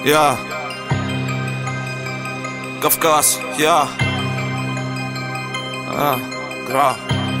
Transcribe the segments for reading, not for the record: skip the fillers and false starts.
Я Кавказ, я Гра.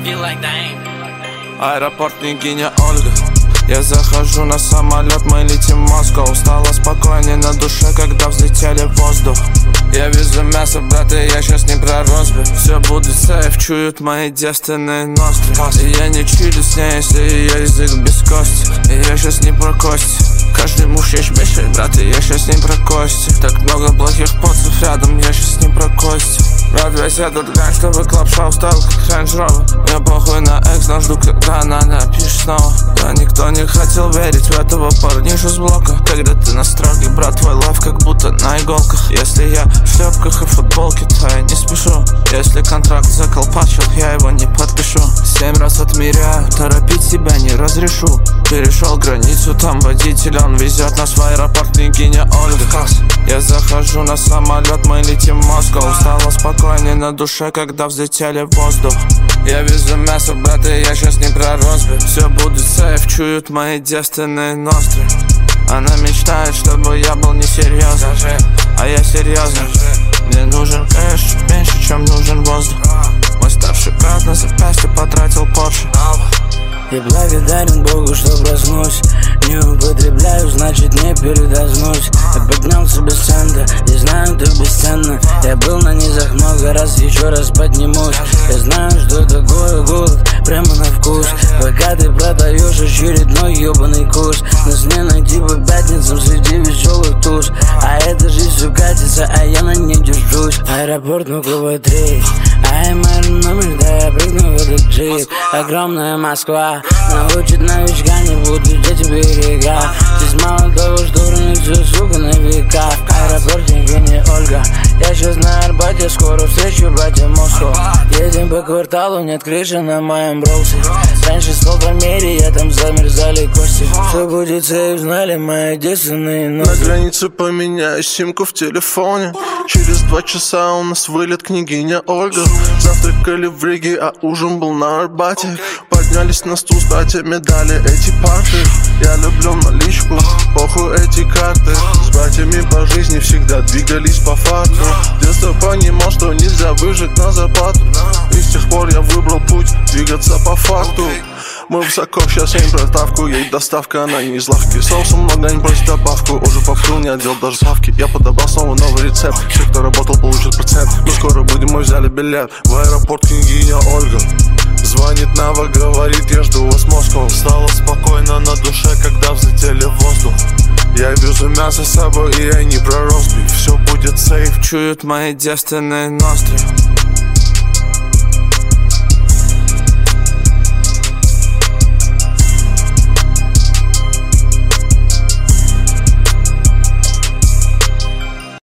Аэропорт княгиня Ольга. Я захожу на самолет, мы летим в Москву. Стало спокойнее на душе, когда взлетели в воздух. Я везу мясо, брат, и я щас не про розбив. Все будет сейф, чуют мои девственные ноздри. И я не чилю с ней, если ее язык без кости. И я щас не про кости. Каждый муж есть бешей, брат, и я щас не про кости. Так много плохих поцев рядом, я щас не про кости. Брат, весь этот гань, чтобы клаб-шоу стал как Range Rover. Мне похуй на экс, но жду, когда она напишет снова. Да никто не хотел верить в этого парнишу с блока. Когда ты на строге, брат, твой лайф как будто на иголках. Если я в шлепках и футболке, то я не спешу. Если контракт заколпачил, я его не подпишу. 7 раз отмеряю, торопить себя не разрешу. Перешел границу, там водитель, он везет нас в аэропорт княгиня Ольга. Я захожу на самолет, мы летим в Москву. Стало спокойнее на душе, когда взлетели в воздух. Я везу мясо, брат, и я щас не про розбив. Все будет сейф, чуют мои девственные ноздри. Она мечтает, чтобы я был несерьезен, а я серьезно. Мне нужен кэш чуть меньше, чем нужен воздух. Мой старший брат на запястье потратил Порше. Я благодарен Богу, что проснусь. Не употребляю, значит не передознусь. Я поднялся без цента, я знаю, ты бесценна. Я был на низах много раз, еще раз поднимусь. Я знаю, что такое голод, прямо на вкус. Пока ты продаешь очередной ебаный курс. Нас не найти по пятницам среди веселых туз. А эта жизнь все катится, а я на ней держусь. Аэропорт Муковый-3, ай, мэр номер, да я прыгну в этот джип. Огромная Москва научит новичка, не буду дети берега. Здесь мало того, что хранит все, сука, на века. Аэропорт княгиня Ольга. Я щас на Арбате, скоро встречу братья Москву. Едем по кварталу, нет крыши на моем броусе. Раньше спал в Рамире, я там замерзали кости. Что будет сейф, знали мои девственные ноги. На границе поменяю симку в телефоне. Через 2 часа у нас вылет княгиня Ольга. Завтракали в Риге, а ужин был на Арбате. Поднялись на стул с братьями, дали эти парты. Я люблю наличку, похуй эти карты. С братьями по жизни всегда двигались по факту. В детстве понимал, что нельзя выжить на зарплату. И с тех пор я выбрал путь двигаться по факту. Мы высоко, сейчас им проставку. Ей доставка, она не из лавки. Соуса много, не брось добавку. Уже попил, не отдел даже справки. Я подобрал снова новый рецепт. Все, кто работал, получит процент. Мы скоро будем, мы взяли билет в аэропорт княгиня Ольга. Звонит Нава, говорит, я жду вас в Москву. Стало спокойно на душе, когда взлетели в воздух. Я везу мясо с собой, и я не про розбив. Все будет сейф, чуют мои девственные ноздри.